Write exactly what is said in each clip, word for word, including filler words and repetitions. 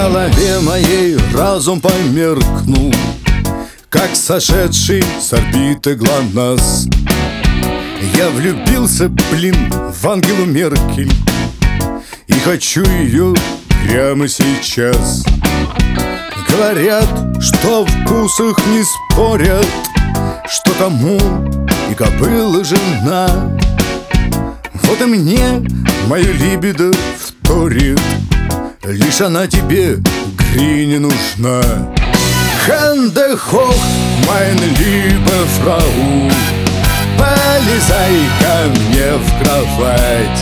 голове моей разум померкнул, как сошедший с орбиты ГЛОНАСС. Я влюбился, блин, в Ангелу Меркель и хочу ее прямо сейчас. Говорят, что в вкусах не спорят, что тому и кобыла жена. Вот и мне мою либидо вторит, лишь она тебе, Грине, нужна. Ханде хох, майн либе фрау, полезай ко мне в кровать.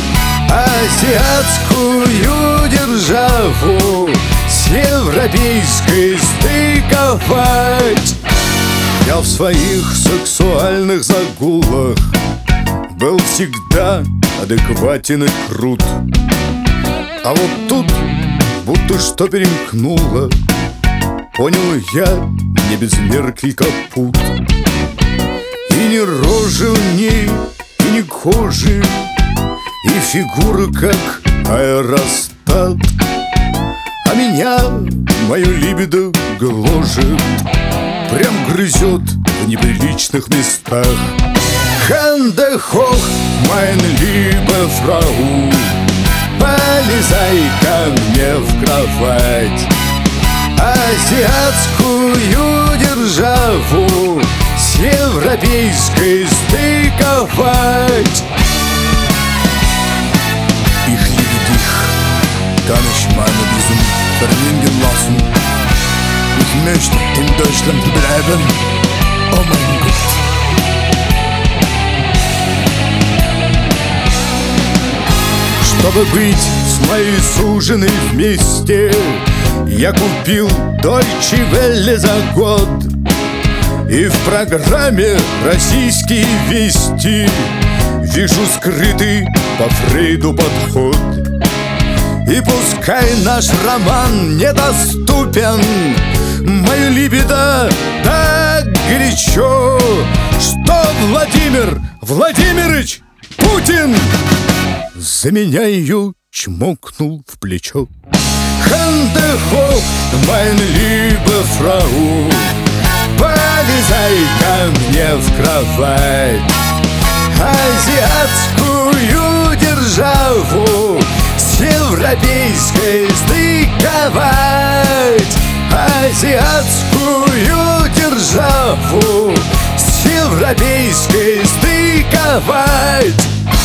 Азиатскую державу с европейской стыковать. Я в своих сексуальных загулах был всегда адекватен и крут, а вот тут будто что перемкнуло. Понял я, не без Меркель капут. И ни рожи у ней, и ни кожи, и фигура как аэростат. А меня мою либидо гложет, прям грызет в неприличных местах. Ханде хох, майн либе фрау, полезай ко мне в кровать. Азиатскую державу с европейской стыковать. Ich liebe dich, kann ich meine Visum verlieren lassen. Ich möchte in Deutschland bleiben, oh mein Gott. Чтобы быть с моей суженой вместе, я купил Deutsche Welle за год. И в программе «Российские вести» вижу скрытый по Фрейду подход. И пускай наш роман недоступен, мою либидо так горячо, что Владимир Владимирович Путин за меня ее чмокнул в плечо. Ханде хох, майн либе фрау, полезай ко мне в кровать. Азиатскую державу с европейской стыковать. Азиатскую державу с европейской стыковать.